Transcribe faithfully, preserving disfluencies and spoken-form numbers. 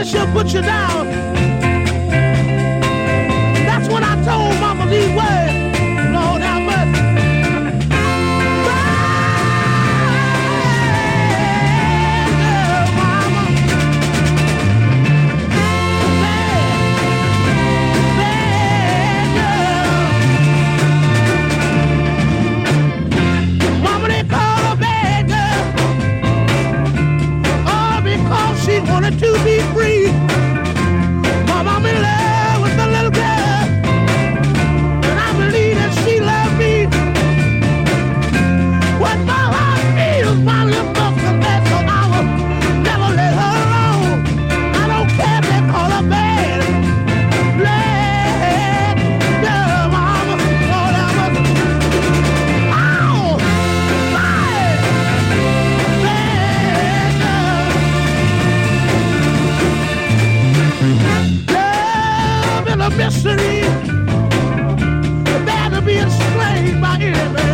She'll put you down. That's what I told Mama these words. Lord have mercy. Wanted to be free. Mama, I'm in love with the little girl, and I believe that she loved me. What my heart feels, my lips must confess, so I will never let her alone. I don't care if they call her bad. Let go, Mama, Lord have mercy. Ow! Bye! Let go. Love is a mystery, bad to be enslaved by any man.